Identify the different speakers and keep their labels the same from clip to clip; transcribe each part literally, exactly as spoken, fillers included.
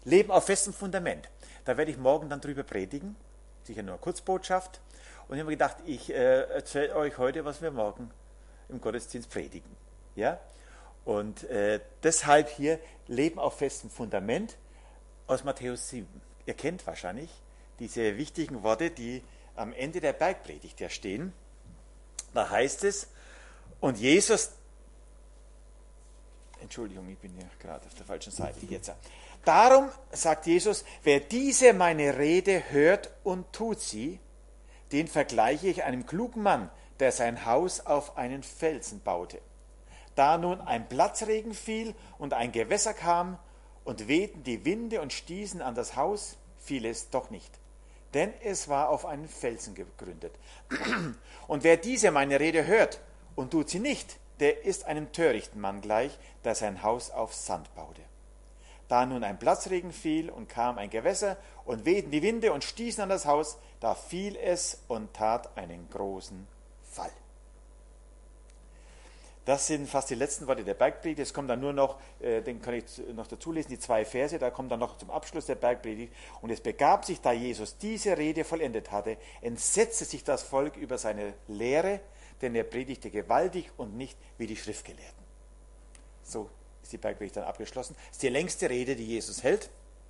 Speaker 1: Leben auf festem Fundament. Da werde ich morgen dann drüber predigen, sicher nur eine Kurzbotschaft. Und ich habe mir gedacht, ich äh, erzähle euch heute, was wir morgen im Gottesdienst predigen. Ja? Und äh, deshalb hier Leben auf festem Fundament aus Matthäus sieben. Ihr kennt wahrscheinlich diese wichtigen Worte, die am Ende der Bergpredigt ja stehen. Da heißt es, und Jesus, Entschuldigung, ich bin ja gerade auf der falschen Seite jetzt. Darum sagt Jesus, wer diese meine Rede hört und tut sie, den vergleiche ich einem klugen Mann, der sein Haus auf einen Felsen baute. Da nun ein Platzregen fiel und ein Gewässer kam und wehten die Winde und stießen an das Haus, fiel es doch nicht, denn es war auf einen Felsen gegründet. Und wer diese meine Rede hört und tut sie nicht, der ist einem törichten Mann gleich, der sein Haus auf Sand baute. Da nun ein Platzregen fiel und kam ein Gewässer und wehten die Winde und stießen an das Haus, da fiel es und tat einen großen Fall. Das sind fast die letzten Worte der Bergpredigt. Jetzt kommt dann nur noch, äh, den kann ich noch dazu lesen, die zwei Verse, da kommt dann noch zum Abschluss der Bergpredigt. Und es begab sich, da Jesus diese Rede vollendet hatte, entsetzte sich das Volk über seine Lehre, denn er predigte gewaltig und nicht wie die Schriftgelehrten. So ist die Bergpredigt dann abgeschlossen. Das ist die längste Rede, die Jesus hält.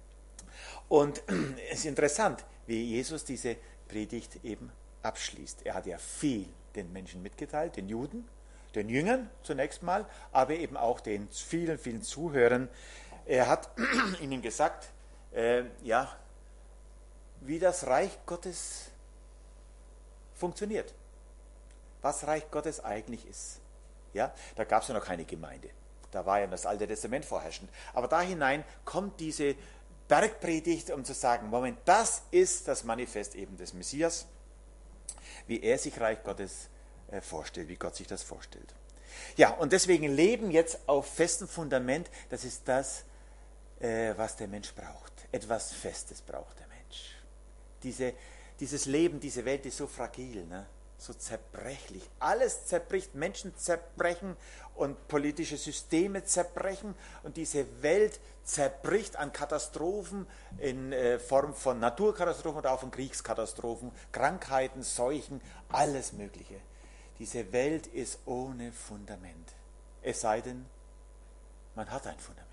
Speaker 1: Und es ist interessant, wie Jesus diese Predigt eben abschließt. Er hat ja viel den Menschen mitgeteilt, den Juden, den Jüngern zunächst mal, aber eben auch den vielen, vielen Zuhörern. Er hat ihnen gesagt, äh, ja, wie das Reich Gottes funktioniert. Was Reich Gottes eigentlich ist. Ja, da gab es ja noch keine Gemeinde. Da war ja das Alte Testament vorherrschend. Aber da hinein kommt diese Bergpredigt, um zu sagen, Moment, das ist das Manifest eben des Messias, wie er sich Reich Gottes äh, vorstellt, wie Gott sich das vorstellt. Ja, und deswegen Leben jetzt auf festem Fundament, das ist das, äh, was der Mensch braucht. Etwas Festes braucht der Mensch. Diese, dieses Leben, diese Welt ist so fragil, ne? So zerbrechlich. Alles zerbricht, Menschen zerbrechen und politische Systeme zerbrechen und diese Welt zerbricht an Katastrophen in äh, Form von Naturkatastrophen oder auch von Kriegskatastrophen, Krankheiten, Seuchen, alles Mögliche. Diese Welt ist ohne Fundament. Es sei denn, man hat ein Fundament.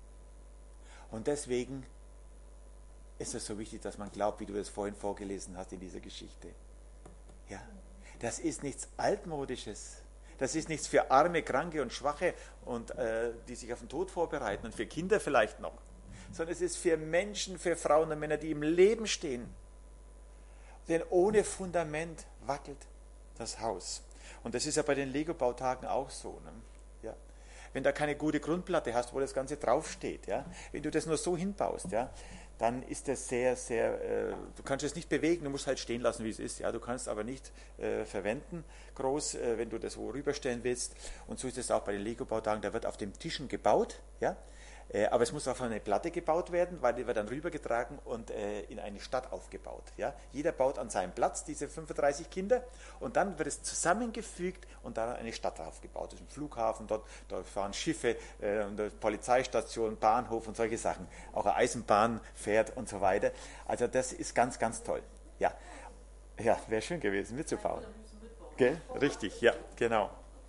Speaker 1: Und deswegen ist es so wichtig, dass man glaubt, wie du es vorhin vorgelesen hast in dieser Geschichte. Ja. Das ist nichts Altmodisches. Das ist nichts für Arme, Kranke und Schwache, und äh, die sich auf den Tod vorbereiten und für Kinder vielleicht noch. Sondern es ist für Menschen, für Frauen und Männer, die im Leben stehen. Denn ohne Fundament wackelt das Haus. Und das ist ja bei den Lego-Bautagen auch so. Ne? Ja. Wenn da keine gute Grundplatte hast, wo das Ganze draufsteht, ja? Wenn du das nur so hinbaust, ja, dann ist das sehr, sehr, äh, du kannst es nicht bewegen, du musst halt stehen lassen, wie es ist. Ja? Du kannst aber nicht äh, verwenden, groß, äh, wenn du das wo rüberstellen willst. Und so ist es auch bei den Lego-Bautagen, da wird auf den Tischen gebaut, ja? Äh, aber es muss auf eine Platte gebaut werden, weil die wird dann rübergetragen und äh, in eine Stadt aufgebaut. Ja? Jeder baut an seinem Platz, diese fünfunddreißig Kinder, und dann wird es zusammengefügt und dann eine Stadt aufgebaut. Das ist ein Flughafen, dort, dort fahren Schiffe, äh, eine Polizeistation, Bahnhof und solche Sachen. Auch eine Eisenbahn fährt und so weiter. Also das ist ganz, ganz toll. Ja, ja, wäre schön gewesen, mitzubauen. Gell? Richtig, ja, genau.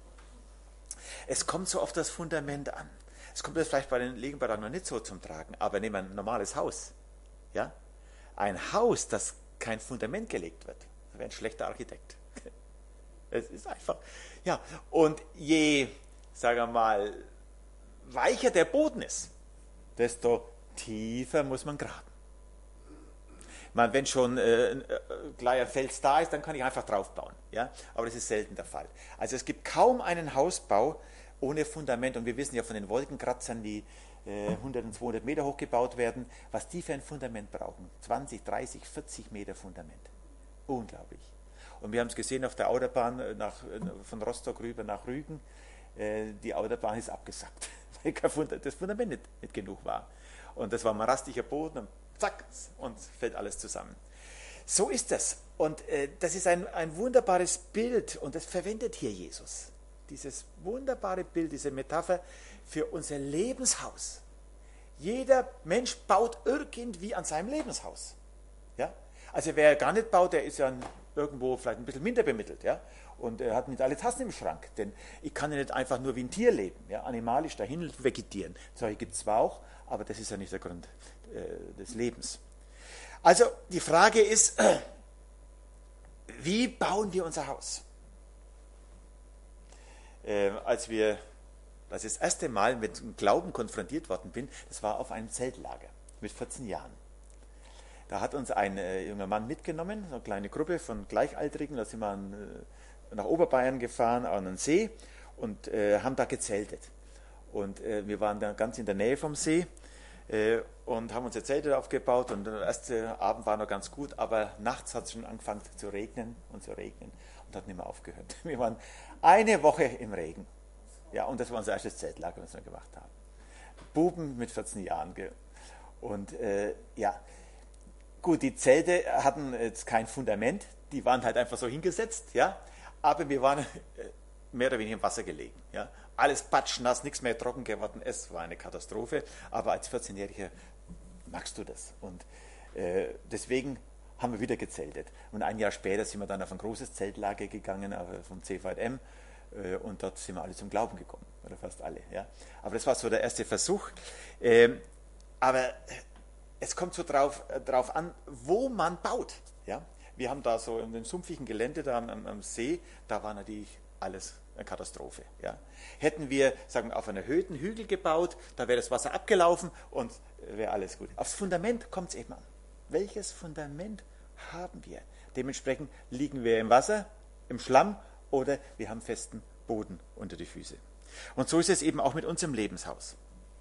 Speaker 1: Es kommt so auf das Fundament an. Es kommt jetzt vielleicht bei den Legenbautagen noch nicht so zum Tragen, aber nehmen wir ein normales Haus. Ja? Ein Haus, das kein Fundament gelegt wird, das wäre ein schlechter Architekt. Es ist einfach, ja, und je, sagen wir mal, weicher der Boden ist, desto tiefer muss man graben. Ich meine, wenn schon äh, gleich ein Fels da ist, dann kann ich einfach drauf bauen. Ja? Aber das ist selten der Fall. Also es gibt kaum einen Hausbau ohne Fundament. Und wir wissen ja von den Wolkenkratzern, die äh, hundert und zweihundert Meter hoch gebaut werden, was die für ein Fundament brauchen. zwanzig, dreißig, vierzig Meter Fundament. Unglaublich. Und wir haben es gesehen auf der Autobahn nach, von Rostock rüber nach Rügen. Äh, die Autobahn ist abgesackt, weil das Fundament nicht, nicht genug war. Und das war marastischer Boden und zack, und fällt alles zusammen. So ist das. Und äh, das ist ein, ein wunderbares Bild, und das verwendet hier Jesus. Dieses wunderbare Bild, diese Metapher für unser Lebenshaus. Jeder Mensch baut irgendwie an seinem Lebenshaus. Ja? Also wer gar nicht baut, der ist ja irgendwo vielleicht ein bisschen minder bemittelt. Ja? Und er hat nicht alle Tassen im Schrank. Denn ich kann ja nicht einfach nur wie ein Tier leben, ja? Animalisch dahin vegetieren. Solche gibt es zwar auch, aber das ist ja nicht der Grund äh, des Lebens. Also die Frage ist, äh, wie bauen wir unser Haus? Äh, als wir als ich das erste Mal mit dem Glauben konfrontiert worden bin, das war auf einem Zeltlager mit vierzehn Jahren. Da hat uns ein äh, junger Mann mitgenommen, so eine kleine Gruppe von Gleichaltrigen, da sind wir an, äh, nach Oberbayern gefahren, an den See und äh, haben da gezeltet. Und äh, wir waren da ganz in der Nähe vom See äh, und haben unsere Zelte aufgebaut und der erste Abend war noch ganz gut, aber nachts hat es schon angefangen zu regnen und zu regnen und hat nicht mehr aufgehört. Wir waren eine Woche im Regen. Ja, und das war unser erstes Zeltlager, was wir gemacht haben. Buben mit vierzehn Jahren. Und äh, ja, gut, die Zelte hatten jetzt kein Fundament, die waren halt einfach so hingesetzt, ja, aber wir waren äh, mehr oder weniger im Wasser gelegen. Ja. Alles patschnass, nichts mehr trocken geworden, es war eine Katastrophe, aber als vierzehnjähriger magst du das. Und äh, deswegen haben wir wieder gezeltet. Und ein Jahr später sind wir dann auf ein großes Zeltlager gegangen, vom C V M. Und dort sind wir alle zum Glauben gekommen, oder fast alle. Ja. Aber das war so der erste Versuch. Ähm, aber es kommt so drauf, drauf an, wo man baut. Ja. Wir haben da so in dem sumpfigen Gelände da am, am See, da war natürlich alles eine Katastrophe. Ja. Hätten wir, sagen wir, auf einer erhöhten Hügel gebaut, da wäre das Wasser abgelaufen und wäre alles gut. Aufs Fundament kommt es eben an. Welches Fundament haben wir? Dementsprechend liegen wir im Wasser, im Schlamm, oder wir haben festen Boden unter die Füße. Und so ist es eben auch mit unserem Lebenshaus.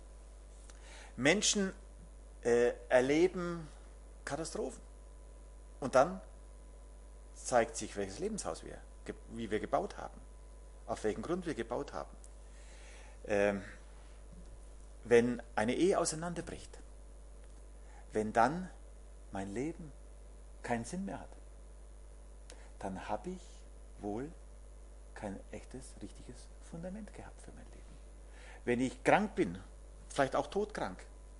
Speaker 1: Menschen äh, erleben Katastrophen. Und dann zeigt sich, welches Lebenshaus wir, wie wir gebaut haben. Auf welchen Grund wir gebaut haben. Ähm, wenn eine Ehe auseinanderbricht, wenn dann mein Leben keinen Sinn mehr hat, dann habe ich wohl kein echtes, richtiges Fundament gehabt für mein Leben. Wenn ich krank bin, vielleicht auch todkrank,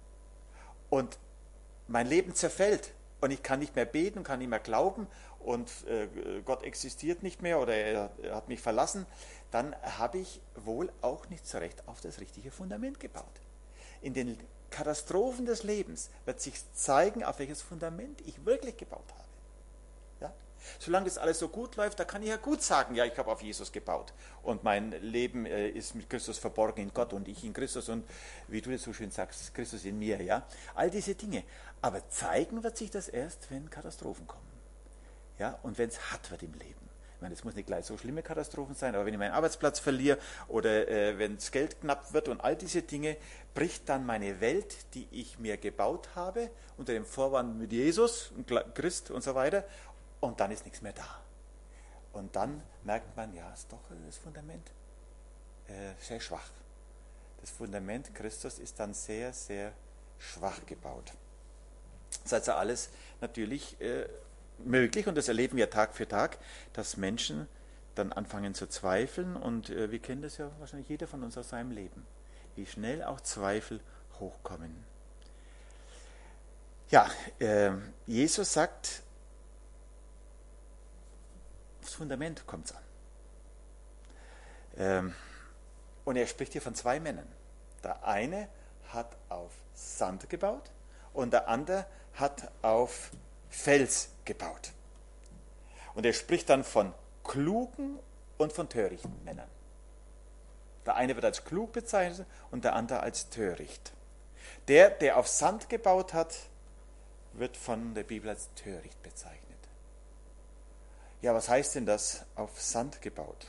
Speaker 1: und mein Leben zerfällt und ich kann nicht mehr beten, kann nicht mehr glauben und äh, Gott existiert nicht mehr oder er, er hat mich verlassen, dann habe ich wohl auch nicht so recht auf das richtige Fundament gebaut. In den Katastrophen des Lebens wird sich zeigen, auf welches Fundament ich wirklich gebaut habe. Ja? Solange das alles so gut läuft, da kann ich ja gut sagen, ja, ich habe auf Jesus gebaut und mein Leben äh, ist mit Christus verborgen in Gott und ich in Christus und wie du das so schön sagst, Christus in mir, ja, all diese Dinge. Aber zeigen wird sich das erst, wenn Katastrophen kommen, ja, und wenn es hart wird im Leben. Ich meine, es muss nicht gleich so schlimme Katastrophen sein, aber wenn ich meinen Arbeitsplatz verliere oder äh, wenn das Geld knapp wird und all diese Dinge, bricht dann meine Welt, die ich mir gebaut habe, unter dem Vorwand mit Jesus, Christ und so weiter, und dann ist nichts mehr da. Und dann merkt man, ja, ist doch das Fundament äh, sehr schwach. Das Fundament Christus ist dann sehr, sehr schwach gebaut. Das ist also alles natürlich äh, möglich, und das erleben wir Tag für Tag, dass Menschen dann anfangen zu zweifeln, und äh, wir kennen das ja wahrscheinlich jeder von uns aus seinem Leben, wie schnell auch Zweifel hochkommen. Ja, äh, Jesus sagt, aufs Fundament kommt es an. Ähm, und er spricht hier von zwei Männern. Der eine hat auf Sand gebaut und der andere hat auf Fels gebaut. Und er spricht dann von klugen und von törichten Männern. Der eine wird als klug bezeichnet und der andere als töricht. Der, der auf Sand gebaut hat, wird von der Bibel als töricht bezeichnet. Ja, was heißt denn das, auf Sand gebaut?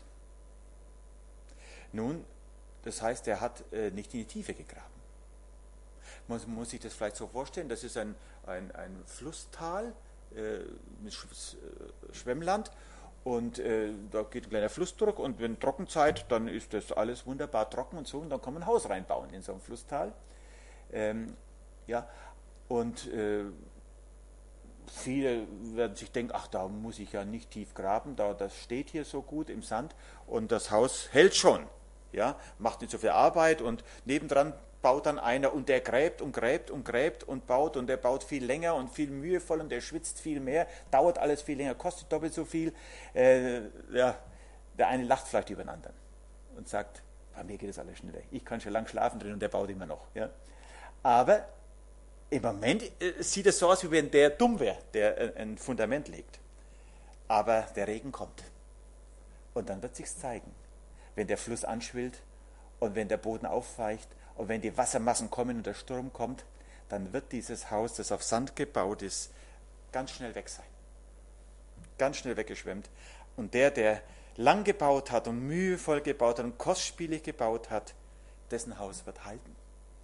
Speaker 1: Nun, das heißt, er hat äh, nicht in die Tiefe gegraben. Man muss sich das vielleicht so vorstellen, das ist ein, ein, ein Flusstal äh, mit Schwemmland, und äh, da geht ein kleiner Fluss durch, und wenn Trockenzeit, dann ist das alles wunderbar trocken und so, und dann kann man ein Haus reinbauen in so einem Flusstal. Ähm, ja, und äh, viele werden sich denken, ach, da muss ich ja nicht tief graben, da, das steht hier so gut im Sand und das Haus hält schon, ja, macht nicht so viel Arbeit, und nebendran baut dann einer und der gräbt und gräbt und gräbt und baut und der baut viel länger und viel mühevoll und der schwitzt viel mehr, dauert alles viel länger, kostet doppelt so viel. Äh, ja, der eine lacht vielleicht über den anderen und sagt, bei mir geht es alles schneller. Ich kann schon lang schlafen drin und der baut immer noch. Ja. Aber im Moment äh, sieht es so aus, wie wenn der dumm wäre, der äh, ein Fundament legt. Aber der Regen kommt. Und dann wird sich's zeigen. Wenn der Fluss anschwillt und wenn der Boden aufweicht und wenn die Wassermassen kommen und der Sturm kommt, dann wird dieses Haus, das auf Sand gebaut ist, ganz schnell weg sein. Ganz schnell weggeschwemmt. Und der, der lang gebaut hat und mühevoll gebaut hat und kostspielig gebaut hat, dessen Haus wird halten.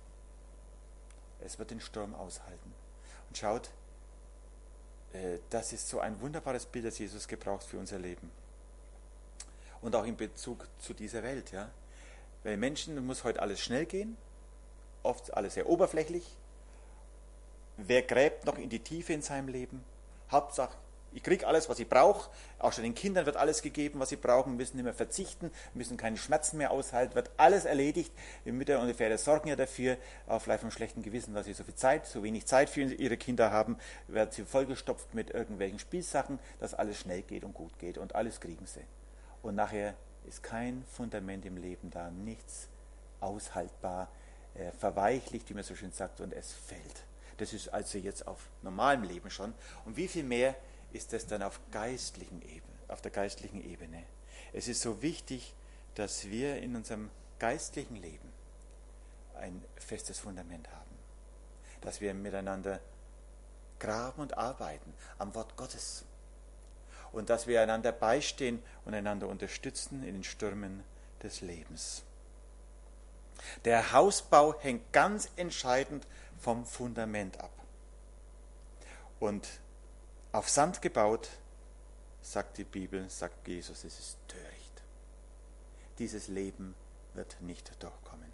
Speaker 1: Es wird den Sturm aushalten. Und schaut, das ist so ein wunderbares Bild, das Jesus gebraucht für unser Leben. Und auch in Bezug zu dieser Welt. Ja. Weil Menschen muss heute alles schnell gehen, oft alles sehr oberflächlich. Wer gräbt noch in die Tiefe in seinem Leben? Hauptsache, ich kriege alles, was ich brauche. Auch schon den Kindern wird alles gegeben, was sie brauchen, müssen nicht mehr verzichten, müssen keine Schmerzen mehr aushalten, wird alles erledigt. Die Mütter und die Väter sorgen ja dafür, auch vielleicht vom schlechten Gewissen, dass sie so viel Zeit, so wenig Zeit für ihre Kinder haben, werden sie vollgestopft mit irgendwelchen Spielsachen, dass alles schnell geht und gut geht und alles kriegen sie. Und nachher ist kein Fundament im Leben da, nichts aushaltbar, äh, verweichlicht, wie man so schön sagt, und es fällt. Das ist also jetzt auf normalem Leben schon. Und wie viel mehr ist das dann auf geistlichen Ebene, auf der geistlichen Ebene? Es ist so wichtig, dass wir in unserem geistlichen Leben ein festes Fundament haben. Dass wir miteinander graben und arbeiten am Wort Gottes. Und dass wir einander beistehen und einander unterstützen in den Stürmen des Lebens. Der Hausbau hängt ganz entscheidend vom Fundament ab. Und auf Sand gebaut, sagt die Bibel, sagt Jesus, es ist töricht. Dieses Leben wird nicht durchkommen.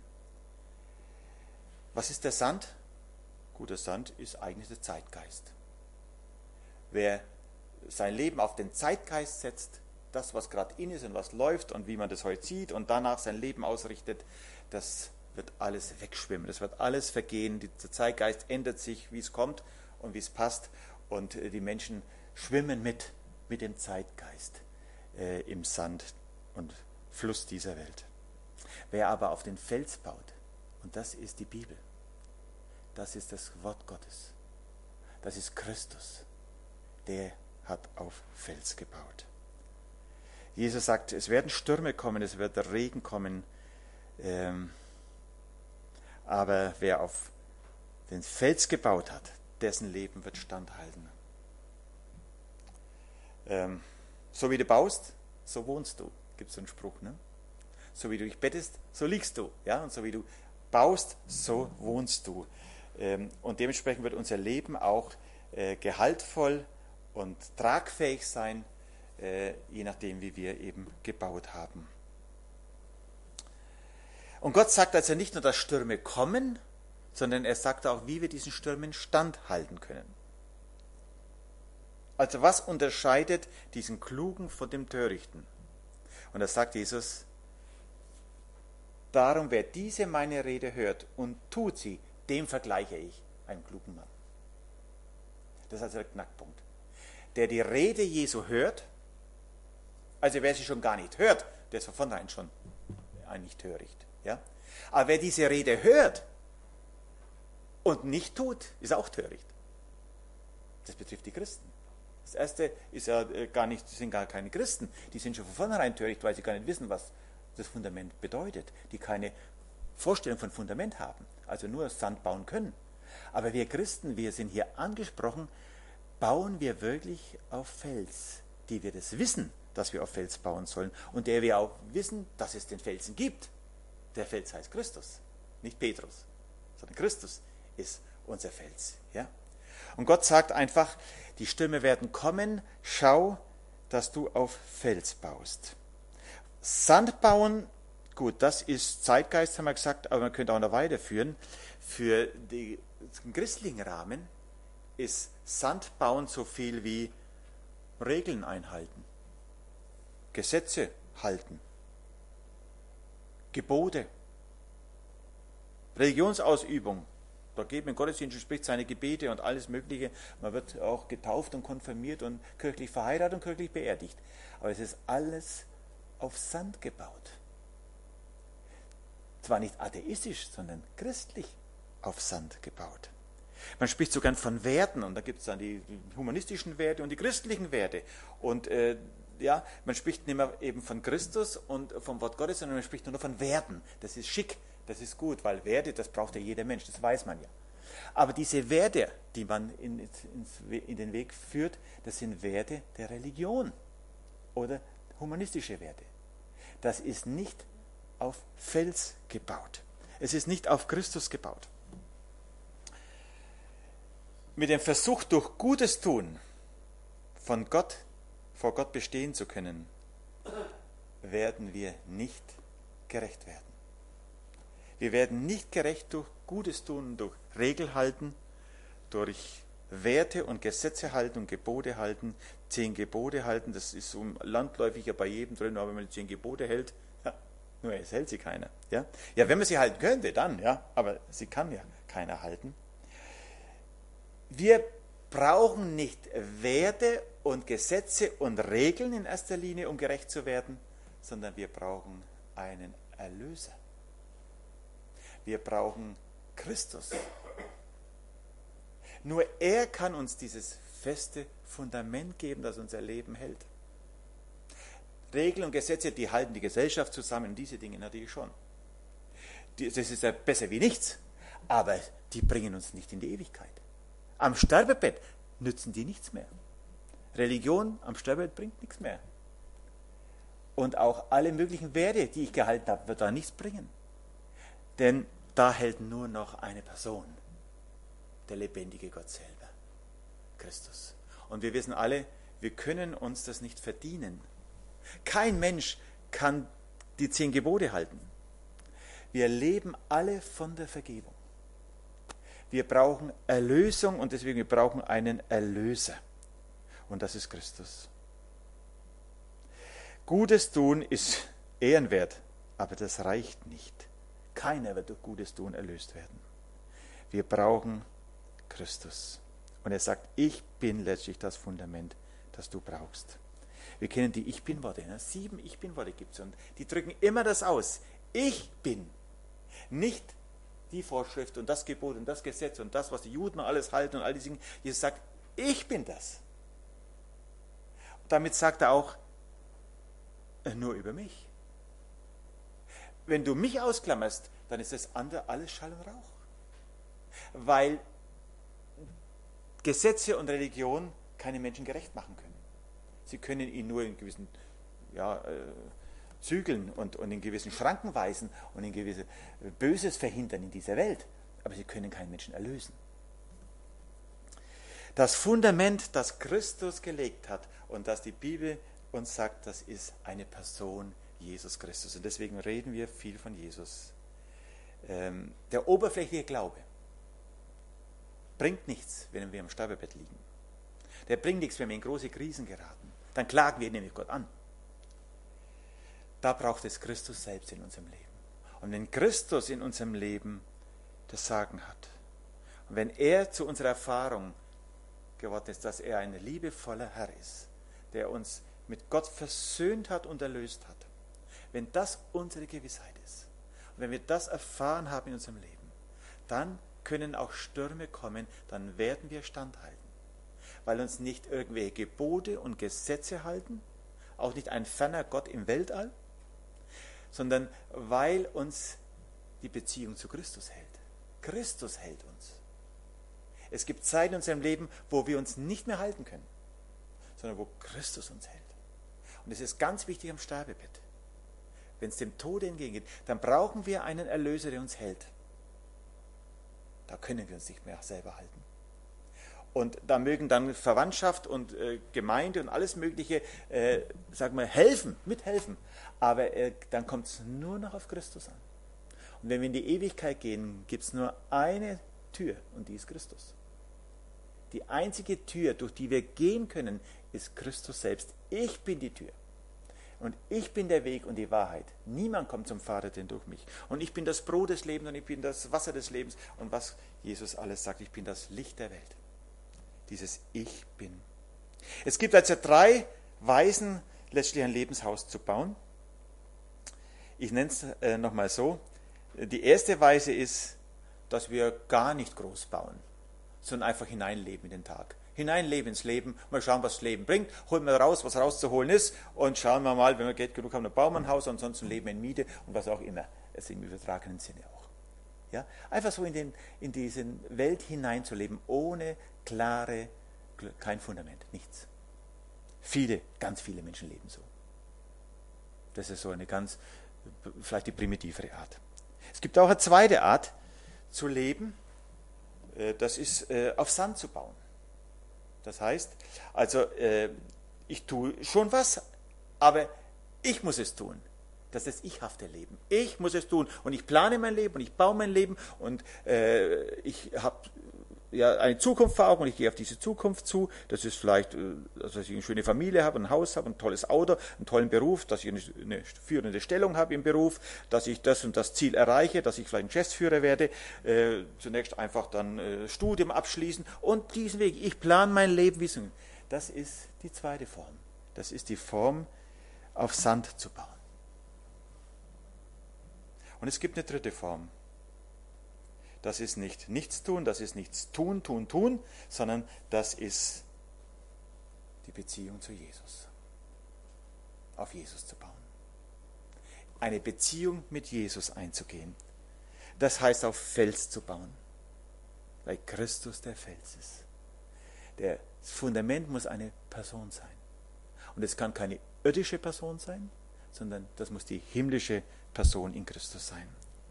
Speaker 1: Was ist der Sand? Guter Sand ist eigentlich der Zeitgeist. Wer sein Leben auf den Zeitgeist setzt, das, was gerade in ist und was läuft und wie man das heute sieht und danach sein Leben ausrichtet, das wird alles wegschwimmen, das wird alles vergehen. Der Zeitgeist ändert sich, wie es kommt und wie es passt und die Menschen schwimmen mit, mit dem Zeitgeist äh, im Sand und Fluss dieser Welt. Wer aber auf den Fels baut, und das ist die Bibel, das ist das Wort Gottes, das ist Christus, der hat auf Fels gebaut. Jesus sagt, es werden Stürme kommen, es wird der Regen kommen, ähm, aber wer auf den Fels gebaut hat, dessen Leben wird standhalten. Ähm, so wie du baust, so wohnst du, gibt es so einen Spruch, ne? So wie du dich bettest, so liegst du, ja, und so wie du baust, so wohnst du. Ähm, und dementsprechend wird unser Leben auch äh, gehaltvoll und tragfähig sein, äh, je nachdem, wie wir eben gebaut haben. Und Gott sagt also nicht nur, dass Stürme kommen, sondern er sagt auch, wie wir diesen Stürmen standhalten können. Also was unterscheidet diesen Klugen von dem Törichten? Und da sagt Jesus, darum, wer diese meine Rede hört und tut sie, dem vergleiche ich einen klugen Mann. Das ist also der Knackpunkt. Der die Rede Jesu hört, also wer sie schon gar nicht hört, der ist von vornherein schon eigentlich töricht. Ja? Aber wer diese Rede hört und nicht tut, ist auch töricht. Das betrifft die Christen. Das erste ist ja gar nicht, sind gar keine Christen, die sind schon von vornherein töricht, weil sie gar nicht wissen, was das Fundament bedeutet, die keine Vorstellung von Fundament haben, also nur Sand bauen können. Aber wir Christen, wir sind hier angesprochen, bauen wir wirklich auf Fels, die wir das wissen, dass wir auf Fels bauen sollen und der wir auch wissen, dass es den Felsen gibt. Der Fels heißt Christus, nicht Petrus, sondern Christus ist unser Fels. Ja? Und Gott sagt einfach, die Stürme werden kommen, schau, dass du auf Fels baust. Sand bauen, gut, das ist Zeitgeist, haben wir gesagt, aber man könnte auch noch weiterführen. Für die, den christlichen Rahmen ist Sandbauen so viel wie Regeln einhalten, Gesetze halten, Gebote, Religionsausübung. Da geht man in den Gottesdienst und spricht seine Gebete und alles Mögliche. Man wird auch getauft und konfirmiert und kirchlich verheiratet und kirchlich beerdigt. Aber es ist alles auf Sand gebaut. Zwar nicht atheistisch, sondern christlich auf Sand gebaut. Man spricht sogar von Werten und da gibt es dann die humanistischen Werte und die christlichen Werte. Und äh, ja, man spricht nicht mehr eben von Christus und vom Wort Gottes, sondern man spricht nur noch von Werten. Das ist schick, das ist gut, weil Werte, das braucht ja jeder Mensch, das weiß man ja. Aber diese Werte, die man in, in, in den Weg führt, das sind Werte der Religion oder humanistische Werte. Das ist nicht auf Fels gebaut. Es ist nicht auf Christus gebaut. Mit dem Versuch, durch Gutes tun, von Gott, vor Gott bestehen zu können, werden wir nicht gerecht werden. Wir werden nicht gerecht durch Gutes tun, durch Regel halten, durch Werte und Gesetze halten und Gebote halten, zehn Gebote halten, das ist so landläufig ja bei jedem drin, aber wenn man die zehn Gebote hält, ja, nur es hält sie keiner. Ja? ja, wenn man sie halten könnte, dann, ja, aber sie kann ja keiner halten. Wir brauchen nicht Werte und Gesetze und Regeln in erster Linie, um gerecht zu werden, sondern wir brauchen einen Erlöser. Wir brauchen Christus. Nur er kann uns dieses feste Fundament geben, das unser Leben hält. Regeln und Gesetze, die halten die Gesellschaft zusammen, und diese Dinge natürlich schon. Das ist ja besser wie nichts, aber die bringen uns nicht in die Ewigkeit. Am Sterbebett nützen die nichts mehr. Religion am Sterbebett bringt nichts mehr. Und auch alle möglichen Werte, die ich gehalten habe, wird da nichts bringen. Denn da hält nur noch eine Person, der lebendige Gott selber, Christus. Und wir wissen alle, wir können uns das nicht verdienen. Kein Mensch kann die zehn Gebote halten. Wir leben alle von der Vergebung. Wir brauchen Erlösung und deswegen wir brauchen einen Erlöser. Und das ist Christus. Gutes tun ist ehrenwert, aber das reicht nicht. Keiner wird durch Gutes tun erlöst werden. Wir brauchen Christus. Und er sagt, ich bin letztlich das Fundament, das du brauchst. Wir kennen die Ich Bin-Worte. Ne? Sieben Ich Bin-Worte gibt es und die drücken immer das aus. Ich bin. Nicht die Vorschrift und das Gebot und das Gesetz und das, was die Juden alles halten und all diese Dinge. Jesus sagt, ich bin das. Und damit sagt er auch, nur über mich. Wenn du mich ausklammerst, dann ist das andere alles Schall und Rauch. Weil Gesetze und Religion keine Menschen gerecht machen können. Sie können ihn nur in gewissen ja, äh, Zügeln und, und in gewissen Schranken weisen und in gewisse Böses verhindern in dieser Welt. Aber sie können keinen Menschen erlösen. Das Fundament, das Christus gelegt hat und das die Bibel uns sagt, das ist eine Person, Jesus Christus. Und deswegen reden wir viel von Jesus. Ähm, der oberflächliche Glaube bringt nichts, wenn wir im Sterbebett liegen. Der bringt nichts, wenn wir in große Krisen geraten. Dann klagen wir nämlich Gott an. Da braucht es Christus selbst in unserem Leben. Und wenn Christus in unserem Leben das Sagen hat, und wenn er zu unserer Erfahrung geworden ist, dass er ein liebevoller Herr ist, der uns mit Gott versöhnt hat und erlöst hat, wenn das unsere Gewissheit ist, und wenn wir das erfahren haben in unserem Leben, dann können auch Stürme kommen, dann werden wir standhalten. Weil uns nicht irgendwelche Gebote und Gesetze halten, auch nicht ein ferner Gott im Weltall, sondern weil uns die Beziehung zu Christus hält. Christus hält uns. Es gibt Zeiten in unserem Leben, wo wir uns nicht mehr halten können, sondern wo Christus uns hält. Und es ist ganz wichtig am Sterbebett. Wenn es dem Tode entgegengeht, dann brauchen wir einen Erlöser, der uns hält. Da können wir uns nicht mehr selber halten. Und da mögen dann Verwandtschaft und äh, Gemeinde und alles Mögliche, äh, sagen wir, helfen, mithelfen. Aber äh, dann kommt es nur noch auf Christus an. Und wenn wir in die Ewigkeit gehen, gibt es nur eine Tür und die ist Christus. Die einzige Tür, durch die wir gehen können, ist Christus selbst. Ich bin die Tür. Und ich bin der Weg und die Wahrheit. Niemand kommt zum Vater denn durch mich. Und ich bin das Brot des Lebens und ich bin das Wasser des Lebens. Und was Jesus alles sagt, ich bin das Licht der Welt. Dieses Ich bin. Es gibt also drei Weisen, letztlich ein Lebenshaus zu bauen. Ich nenne es äh, nochmal so. Die erste Weise ist, dass wir gar nicht groß bauen, sondern einfach hineinleben in den Tag. Hineinleben ins Leben, mal schauen, was das Leben bringt, holen wir raus, was rauszuholen ist und schauen wir mal, wenn wir Geld genug haben, dann bauen wir ein Haus, ansonsten leben wir in Miete und was auch immer. Es im übertragenen Sinne auch. Ja? Einfach so in, den, in diese Welt hineinzuleben, ohne klare, kein Fundament, nichts. Viele, ganz viele Menschen leben so. Das ist so eine ganz, vielleicht die primitivere Art. Es gibt auch eine zweite Art zu leben, das ist auf Sand zu bauen. Das heißt, also ich tue schon was, aber ich muss es tun. Das ist das ichhafte Leben. Ich muss es tun und ich plane mein Leben und ich baue mein Leben und ich habe ja eine Zukunft vor Augen und ich gehe auf diese Zukunft zu. Das ist vielleicht, dass ich eine schöne Familie habe, ein Haus habe, ein tolles Auto, einen tollen Beruf, dass ich eine, eine führende Stellung habe im Beruf, dass ich das und das Ziel erreiche, dass ich vielleicht ein Geschäftsführer werde, äh, zunächst einfach dann äh, Studium abschließen und diesen Weg. Ich plane mein Leben. Wie so. Das ist die zweite Form. Das ist die Form, auf Sand zu bauen. Und es gibt eine dritte Form. Das ist nicht nichts tun, das ist nichts tun, tun, tun, sondern das ist die Beziehung zu Jesus. Auf Jesus zu bauen. Eine Beziehung mit Jesus einzugehen. Das heißt, auf Fels zu bauen. Weil Christus der Fels ist. Das Fundament muss eine Person sein. Und es kann keine irdische Person sein, sondern das muss die himmlische Person in Christus sein.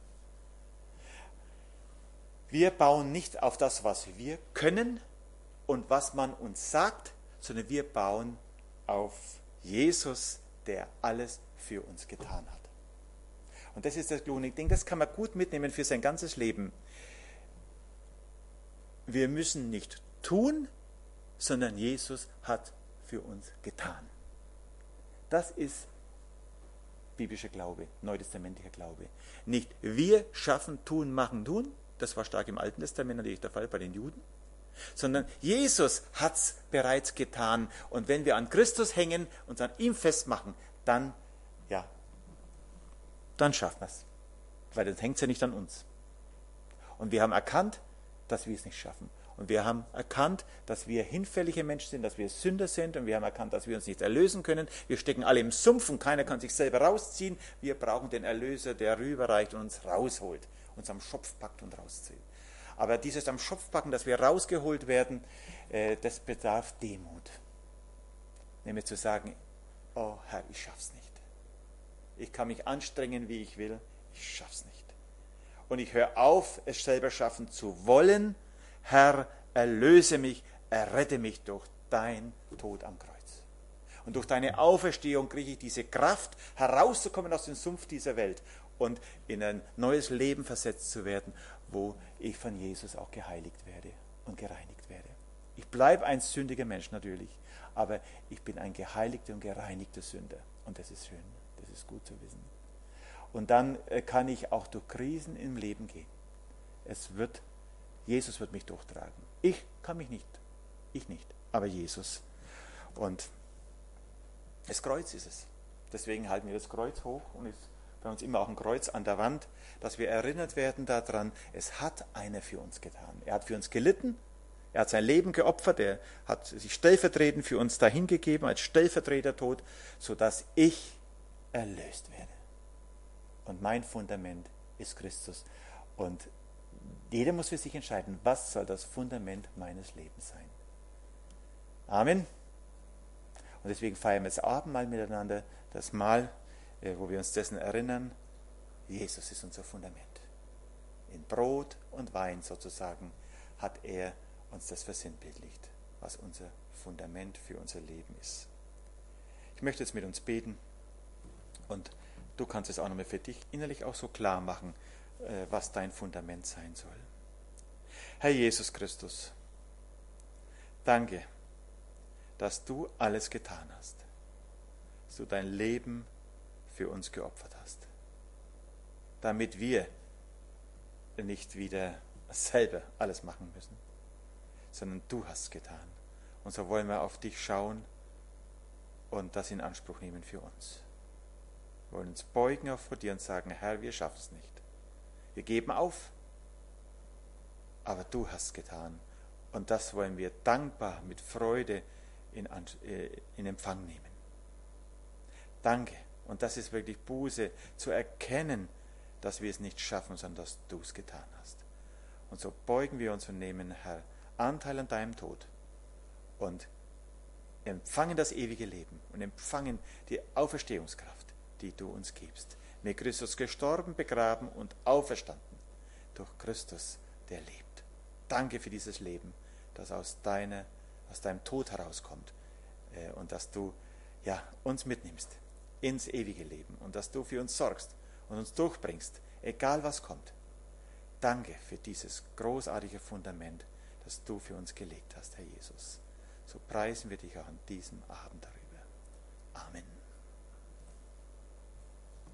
Speaker 1: Wir bauen nicht auf das, was wir können und was man uns sagt, sondern wir bauen auf Jesus, der alles für uns getan hat. Und das ist das Lohn. Ich denke, das kann man gut mitnehmen für sein ganzes Leben. Wir müssen nicht tun, sondern Jesus hat für uns getan. Das ist biblischer Glaube, neutestamentlicher Glaube. Nicht wir schaffen, tun, machen, tun. Das war stark im Alten Testament natürlich der Fall bei den Juden. Sondern Jesus hat es bereits getan. Und wenn wir an Christus hängen und an ihm festmachen, dann, ja, dann schaffen wir es. Weil dann hängt es ja nicht an uns. Und wir haben erkannt, dass wir es nicht schaffen. Und wir haben erkannt, dass wir hinfällige Menschen sind, dass wir Sünder sind. Und wir haben erkannt, dass wir uns nicht erlösen können. Wir stecken alle im Sumpf und keiner kann sich selber rausziehen. Wir brauchen den Erlöser, der rüberreicht und uns rausholt. Uns am Schopf packt und rauszieht. Aber dieses am Schopf packen, dass wir rausgeholt werden, äh, das bedarf Demut. Nämlich zu sagen, oh Herr, ich schaff's nicht. Ich kann mich anstrengen, wie ich will, ich schaff's nicht. Und ich höre auf, es selber schaffen zu wollen. Herr, erlöse mich, errette mich durch dein Tod am Kreuz. Und durch deine Auferstehung kriege ich diese Kraft, herauszukommen aus dem Sumpf dieser Welt und in ein neues Leben versetzt zu werden, wo ich von Jesus auch geheiligt werde und gereinigt werde. Ich bleibe ein sündiger Mensch natürlich, aber ich bin ein geheiligter und gereinigter Sünder. Und das ist schön, das ist gut zu wissen. Und dann kann ich auch durch Krisen im Leben gehen. Es wird, Jesus wird mich durchtragen. Ich kann mich nicht, ich nicht, aber Jesus. Und das Kreuz ist es. Deswegen halten wir das Kreuz hoch und es bei uns immer auch ein Kreuz an der Wand, dass wir erinnert werden daran, es hat einer für uns getan. Er hat für uns gelitten, er hat sein Leben geopfert, er hat sich stellvertretend für uns dahingegeben als Stellvertretertod, sodass ich erlöst werde. Und mein Fundament ist Christus. Und jeder muss für sich entscheiden, was soll das Fundament meines Lebens sein. Amen. Und deswegen feiern wir das Abendmahl miteinander, das Mahl, wo wir uns dessen erinnern, Jesus ist unser Fundament. In Brot und Wein sozusagen hat er uns das versinnbildlicht, was unser Fundament für unser Leben ist. Ich möchte jetzt mit uns beten und du kannst es auch nochmal für dich innerlich auch so klar machen, was dein Fundament sein soll. Herr Jesus Christus, danke, dass du alles getan hast. dass du dein Leben für uns geopfert hast, damit wir nicht wieder selber alles machen müssen, sondern du hast es getan. Und so wollen wir auf dich schauen und das in Anspruch nehmen für uns. Wir wollen uns beugen auch vor dir und sagen, Herr, wir schaffen es nicht. Wir geben auf, aber du hast es getan. Und das wollen wir dankbar, mit Freude in, in Empfang nehmen. Danke. Und das ist wirklich Buße, zu erkennen, dass wir es nicht schaffen, sondern dass du es getan hast. Und so beugen wir uns und nehmen, Herr, Anteil an deinem Tod und empfangen das ewige Leben und empfangen die Auferstehungskraft, die du uns gibst. Mit Christus gestorben, begraben und auferstanden. Durch Christus, der lebt. Danke für dieses Leben, das aus, deiner, aus deinem Tod herauskommt äh, und dass du ja, uns mitnimmst ins ewige Leben und dass du für uns sorgst und uns durchbringst, egal was kommt. Danke für dieses großartige Fundament, das du für uns gelegt hast, Herr Jesus. So preisen wir dich auch an diesem Abend darüber. Amen.